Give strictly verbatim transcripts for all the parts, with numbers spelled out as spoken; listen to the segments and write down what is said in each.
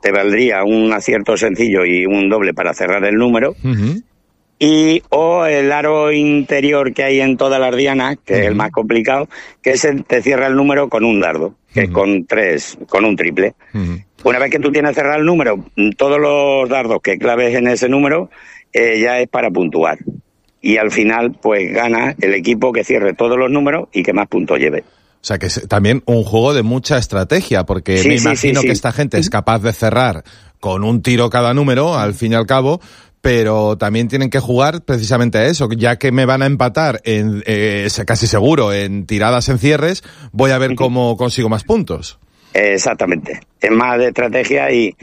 te valdría un acierto sencillo y un doble para cerrar el número. Uh-huh. Y o el aro interior que hay en todas las dianas, que uh-huh. es el más complicado, que ese te cierra el número con un dardo, que uh-huh. es con tres, con un triple. Uh-huh. Una vez que tú tienes cerrado el número, todos los dardos que claves en ese número eh, ya es para puntuar. Y al final, pues gana el equipo que cierre todos los números y que más puntos lleve. O sea que es también un juego de mucha estrategia, porque sí, me sí, imagino sí, sí. que esta gente es capaz de cerrar con un tiro cada número, al fin y al cabo, pero también tienen que jugar precisamente a eso, ya que me van a empatar en eh, casi seguro en tiradas en cierres, voy a ver cómo consigo más puntos. Exactamente, es más de estrategia y,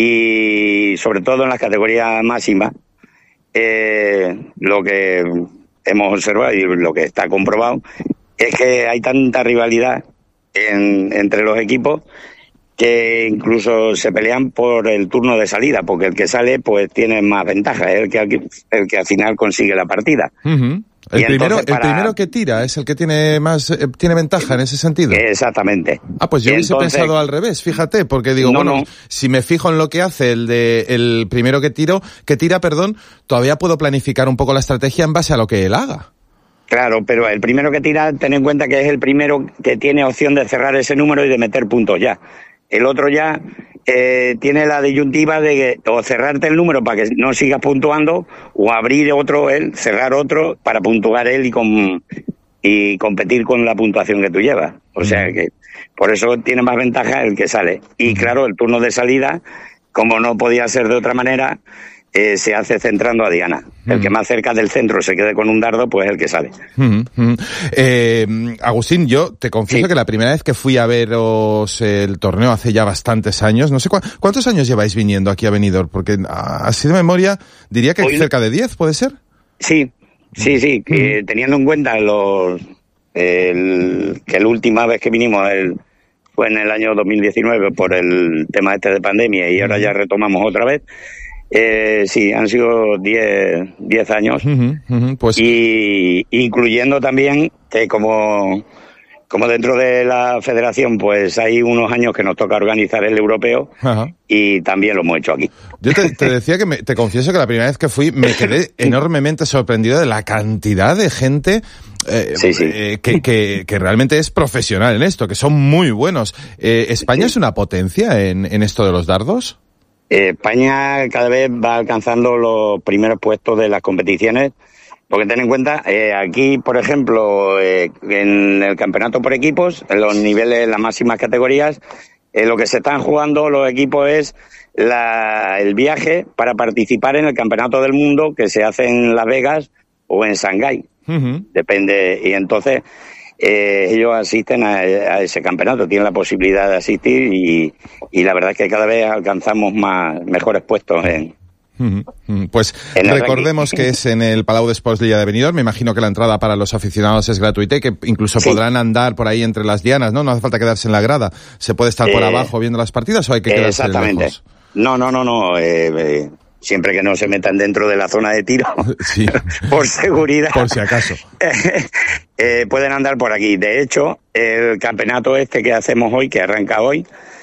y sobre todo en las categorías máximas, eh, lo que hemos observado y lo que está comprobado es que hay tanta rivalidad en, entre los equipos que incluso se pelean por el turno de salida, porque el que sale pues tiene más ventaja, es el que, el que al final consigue la partida. Uh-huh. El, primero, para... el primero que tira es el que tiene más eh, tiene ventaja en ese sentido. Exactamente. Ah, pues yo hubiese entonces... pensado al revés, fíjate, porque digo, no, bueno, no. si me fijo en lo que hace el de el primero que tiro, que tira, perdón, todavía puedo planificar un poco la estrategia en base a lo que él haga. Claro, pero el primero que tira, ten en cuenta que es el primero que tiene opción de cerrar ese número y de meter puntos ya. El otro ya eh, tiene la disyuntiva de que, o cerrarte el número para que no sigas puntuando, o abrir otro, él, cerrar otro para puntuar él y, con, y competir con la puntuación que tú llevas. O sea que por eso tiene más ventaja el que sale. Y claro, el turno de salida, como no podía ser de otra manera, Eh, se hace centrando a diana. Mm. El que más cerca del centro se quede con un dardo, pues el que sale. Mm, mm. Eh, Agustín, yo te confieso sí. que la primera vez que fui a veros el torneo hace ya bastantes años, no sé cu- cuántos años lleváis viniendo aquí a Benidorm, porque así de memoria diría que Hoy... cerca de diez, ¿puede ser? Sí, sí, sí, que, teniendo en cuenta los el, que la última vez que vinimos el, fue en el año dos mil diecinueve por el tema este de pandemia y ahora ya retomamos otra vez. Eh, sí, han sido diez años, uh-huh, uh-huh, pues... y incluyendo también que como, como dentro de la federación pues hay unos años que nos toca organizar el europeo uh-huh. y también lo hemos hecho aquí. Yo te, te decía que me, te confieso que la primera vez que fui me quedé enormemente sorprendido de la cantidad de gente eh, sí, sí. Eh, que, que, que realmente es profesional en esto, que son muy buenos. Eh, ¿España sí. es una potencia en, en esto de los dardos? Eh, España cada vez va alcanzando los primeros puestos de las competiciones, porque ten en cuenta, eh, aquí, por ejemplo, eh, en el campeonato por equipos, en los niveles, las máximas categorías, eh, lo que se están jugando los equipos es la, el viaje para participar en el campeonato del mundo que se hace en Las Vegas o en Shanghái. Uh-huh. Depende, y entonces... Eh, ellos asisten a, a ese campeonato, tienen la posibilidad de asistir y, y la verdad es que cada vez alcanzamos más mejores puestos en... Pues en recordemos que es en el Palau d'Esports Lilla de Benidorm. Me imagino que la entrada para los aficionados es gratuita y que incluso sí. podrán andar por ahí entre las dianas, ¿no? No hace falta quedarse en la grada. ¿Se puede estar por eh, abajo viendo las partidas o hay que quedarse exactamente. lejos? No, no, no, no. Eh, eh, siempre que no se metan dentro de la zona de tiro, sí. por seguridad. Por si acaso. eh, pueden andar por aquí. De hecho, el campeonato este que hacemos hoy, que arranca hoy,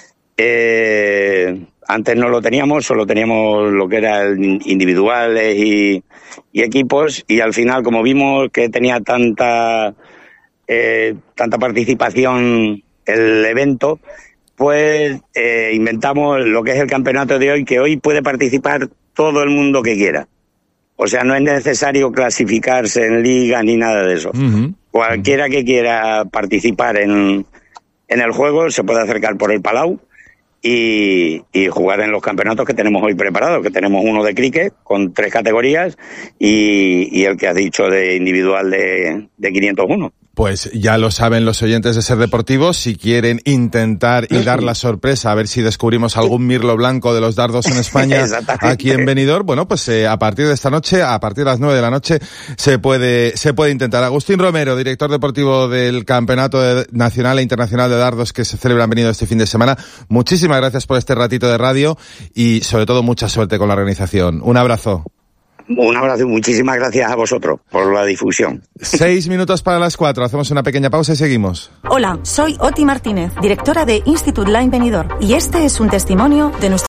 eh, antes no lo teníamos, solo teníamos lo que eran individuales y, y equipos, y al final, como vimos que tenía tanta, eh, tanta participación el evento, pues eh, inventamos lo que es el campeonato de hoy, que hoy puede participar todo el mundo que quiera. O sea, no es necesario clasificarse en liga ni nada de eso. Uh-huh. Cualquiera que quiera participar en, en el juego se puede acercar por el Palau y, y jugar en los campeonatos que tenemos hoy preparados, que tenemos uno de cricket con tres categorías y, y el que has dicho de individual de, de quinientos uno. Pues ya lo saben los oyentes de Ser Deportivos, si quieren intentar y dar la sorpresa a ver si descubrimos algún mirlo blanco de los dardos en España aquí en Benidorm, bueno, pues eh, a partir de esta noche, a partir de las nueve de la noche, se puede se puede intentar. Agustín Romero, director deportivo del Campeonato de, Nacional e Internacional de Dardos que se celebra en Benidorm este fin de semana, muchísimas gracias por este ratito de radio y sobre todo mucha suerte con la organización. Un abrazo. Un abrazo y muchísimas gracias a vosotros por la difusión. Seis minutos para las cuatro. Hacemos una pequeña pausa y seguimos. Hola, soy Oti Martínez, directora de Institut Line Benidorm, y este es un testimonio de nuestro